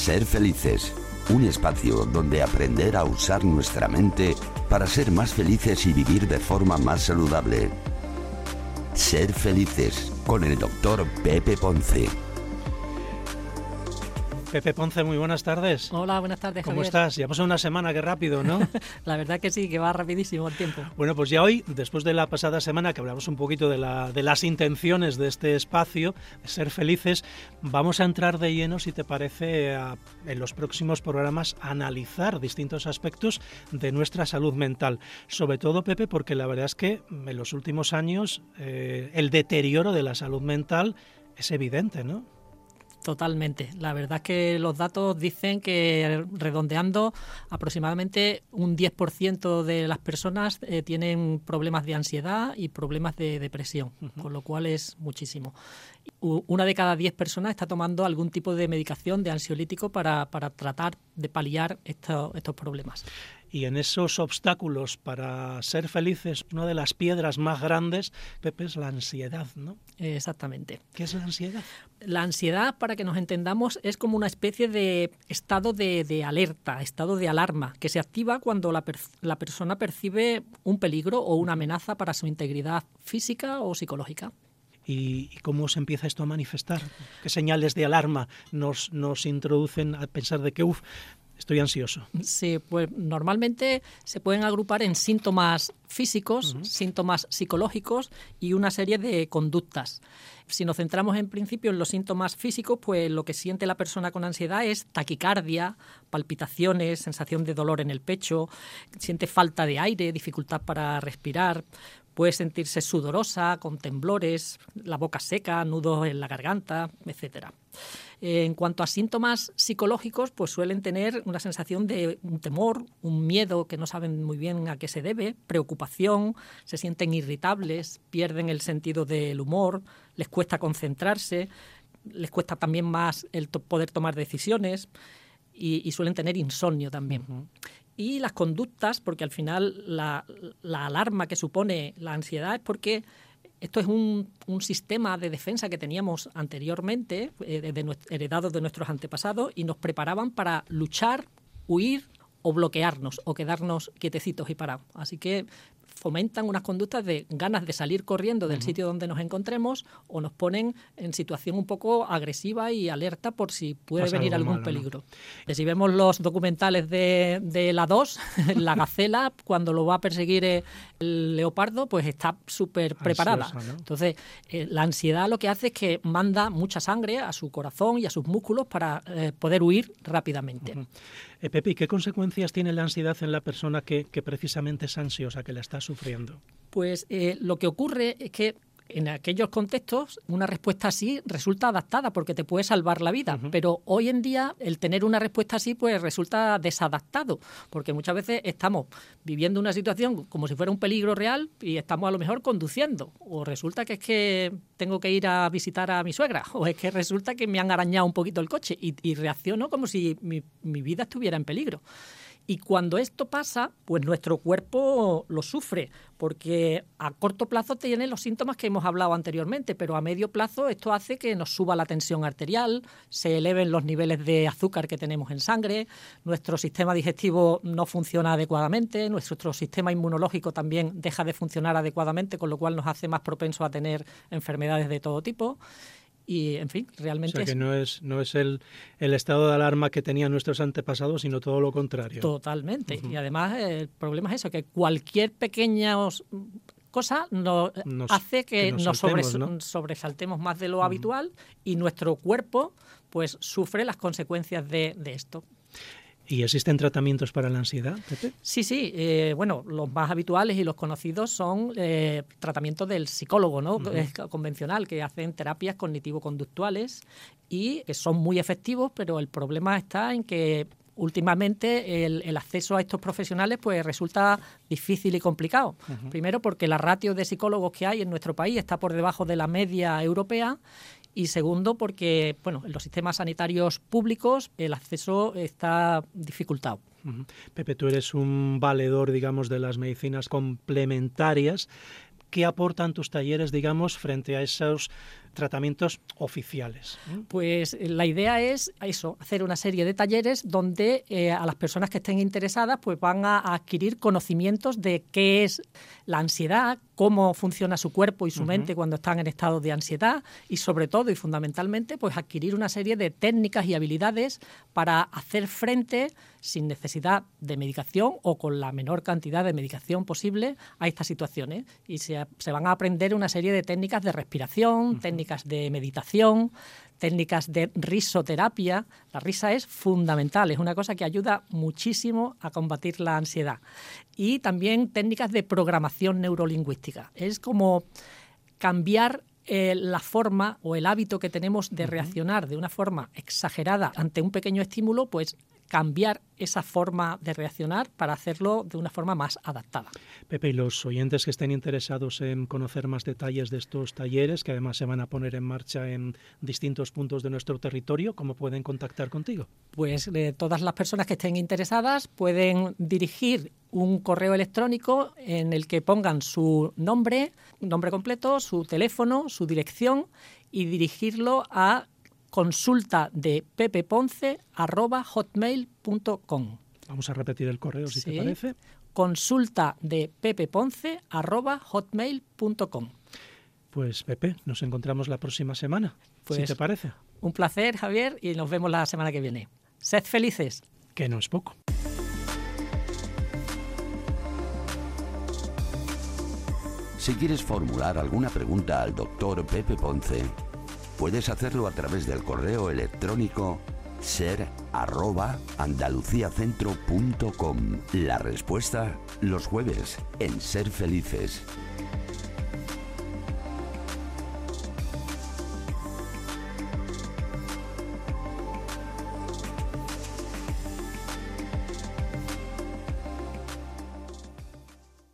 Ser felices, un espacio donde aprender a usar nuestra mente para ser más felices y vivir de forma más saludable. Ser felices con el doctor Pepe Ponce. Pepe Ponce, muy buenas tardes. Hola, buenas tardes, ¿Cómo Javier? estás? Ya pasó una semana, qué rápido, ¿no? La verdad que sí, que va rapidísimo el tiempo. Bueno, pues ya hoy, después de la pasada semana que hablamos un poquito de las intenciones de este espacio, de ser felices, vamos a entrar de lleno, si te parece, en los próximos programas a analizar distintos aspectos de nuestra salud mental. Sobre todo, Pepe, porque la verdad es que en los últimos años el deterioro de la salud mental es evidente, ¿no? Totalmente. La verdad es que los datos dicen que, redondeando, aproximadamente un 10% de las personas tienen problemas de ansiedad y problemas de depresión, con lo cual es muchísimo. Una de cada 10 personas está tomando algún tipo de medicación de ansiolítico para tratar de paliar estos problemas. Y en esos obstáculos para ser felices, una de las piedras más grandes, Pepe, es la ansiedad, ¿no? Exactamente. ¿Qué es la ansiedad? La ansiedad, para que nos entendamos, es como una especie de estado de alerta, estado de alarma, que se activa cuando la persona percibe un peligro o una amenaza para su integridad física o psicológica. ¿Y cómo se empieza esto a manifestar? ¿Qué señales de alarma nos introducen a pensar de que, estoy ansioso? Sí, pues normalmente se pueden agrupar en síntomas físicos, síntomas psicológicos y una serie de conductas. Si nos centramos en principio en los síntomas físicos, pues lo que siente la persona con ansiedad es taquicardia, palpitaciones, sensación de dolor en el pecho, siente falta de aire, dificultad para respirar. Puede sentirse sudorosa, con temblores, la boca seca, nudos en la garganta, etcétera. En cuanto a síntomas psicológicos, pues suelen tener una sensación de un temor, un miedo que no saben muy bien a qué se debe, preocupación, se sienten irritables, pierden el sentido del humor, les cuesta concentrarse, les cuesta también más el poder tomar decisiones y suelen tener insomnio también. Y las conductas, porque al final la alarma que supone la ansiedad es porque esto es un sistema de defensa que teníamos anteriormente, heredado de nuestros antepasados, y nos preparaban para luchar, huir o bloquearnos o quedarnos quietecitos y parados. Así que fomentan unas conductas de ganas de salir corriendo del sitio donde nos encontremos o nos ponen en situación un poco agresiva y alerta por si puede venir algún peligro. ¿No? Si vemos los documentales de la 2, la gacela, cuando lo va a perseguir el leopardo, pues está súper preparada. Ansiosa, ¿no? Entonces, la ansiedad lo que hace es que manda mucha sangre a su corazón y a sus músculos para poder huir rápidamente. Pepe, ¿y qué consecuencias tiene la ansiedad en la persona que precisamente es ansiosa, que la está sufriendo? Pues lo que ocurre es que en aquellos contextos una respuesta así resulta adaptada porque te puede salvar la vida, pero hoy en día el tener una respuesta así pues resulta desadaptado, porque muchas veces estamos viviendo una situación como si fuera un peligro real y estamos a lo mejor conduciendo, o resulta que es que tengo que ir a visitar a mi suegra, o es que resulta que me han arañado un poquito el coche y reacciono como si mi vida estuviera en peligro. Y cuando esto pasa, pues nuestro cuerpo lo sufre, porque a corto plazo tiene los síntomas que hemos hablado anteriormente, pero a medio plazo esto hace que nos suba la tensión arterial, se eleven los niveles de azúcar que tenemos en sangre, nuestro sistema digestivo no funciona adecuadamente, nuestro sistema inmunológico también deja de funcionar adecuadamente, con lo cual nos hace más propensos a tener enfermedades de todo tipo. Y, en fin, realmente... O sea, que no es el estado de alarma que tenían nuestros antepasados, sino todo lo contrario. Totalmente. Y además el problema es eso, que cualquier pequeña cosa hace que nos sobresaltemos más de lo habitual y nuestro cuerpo pues sufre las consecuencias de esto. ¿Y existen tratamientos para la ansiedad, Pepe? Sí. Bueno, los más habituales y los conocidos son tratamientos del psicólogo, ¿no? Convencional, que hacen terapias cognitivo-conductuales y que son muy efectivos, pero el problema está en que últimamente el acceso a estos profesionales pues resulta difícil y complicado. Primero porque la ratio de psicólogos que hay en nuestro país está por debajo de la media europea. Y segundo, porque en los sistemas sanitarios públicos el acceso está dificultado. Pepe, tú eres un valedor, digamos, de las medicinas complementarias. ¿Qué aportan tus talleres, digamos, frente a esos tratamientos oficiales. Pues la idea es eso, hacer una serie de talleres donde a las personas que estén interesadas pues van a adquirir conocimientos de qué es la ansiedad, cómo funciona su cuerpo y su mente cuando están en estado de ansiedad y sobre todo y fundamentalmente pues adquirir una serie de técnicas y habilidades para hacer frente sin necesidad de medicación o con la menor cantidad de medicación posible a estas situaciones. Y se van a aprender una serie de técnicas de respiración, técnicas de meditación, técnicas de risoterapia. La risa es fundamental, es una cosa que ayuda muchísimo a combatir la ansiedad. Y también técnicas de programación neurolingüística. Es como cambiar la forma o el hábito que tenemos de reaccionar de una forma exagerada ante un pequeño estímulo, pues cambiar esa forma de reaccionar para hacerlo de una forma más adaptada. Pepe, y los oyentes que estén interesados en conocer más detalles de estos talleres, que además se van a poner en marcha en distintos puntos de nuestro territorio, ¿cómo pueden contactar contigo? Pues todas las personas que estén interesadas pueden dirigir un correo electrónico en el que pongan su nombre completo, su teléfono, su dirección y dirigirlo a consultadepepeponce@hotmail.com. Vamos a repetir el correo, si te parece. Consultadepepeponce@hotmail.com. Pues Pepe, nos encontramos la próxima semana, pues, si te parece. Un placer, Javier, y nos vemos la semana que viene. Sed felices. Que no es poco. Si quieres formular alguna pregunta al doctor Pepe Ponce, puedes hacerlo a través del correo electrónico ser@andaluciacentro.com. La respuesta los jueves en Ser Felices.